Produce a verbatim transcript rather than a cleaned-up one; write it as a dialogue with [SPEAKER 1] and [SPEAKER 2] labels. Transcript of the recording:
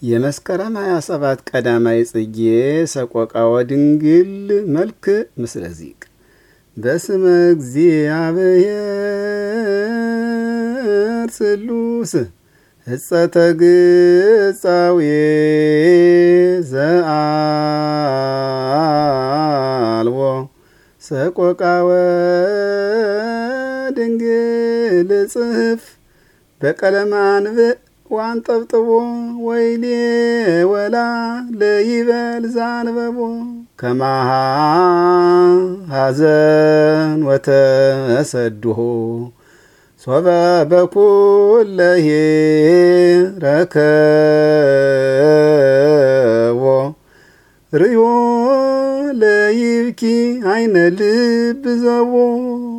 [SPEAKER 1] የመስከረም ሃያ ሰባት ቀዳማይ ጽጌ ሰቆቃወ ድንግል መልክ ምስለ ዚቅ በስመ እግዚአብሔር ስሉስ ሕጸተ ግጻዌ ዘአልቦ ሰቆቃወ ድንግል ጽሕፍ በቀለመ አንብዕ ዋንጠብጥቦ ወይኔ ወላ ለይበል ዛንበቦ ከማሃ ሐዘን ወተሰድሆ ሶበ በኩለሄ ረከቦ ርእዮ ለይብኪ አይነ ልብ ዘቦ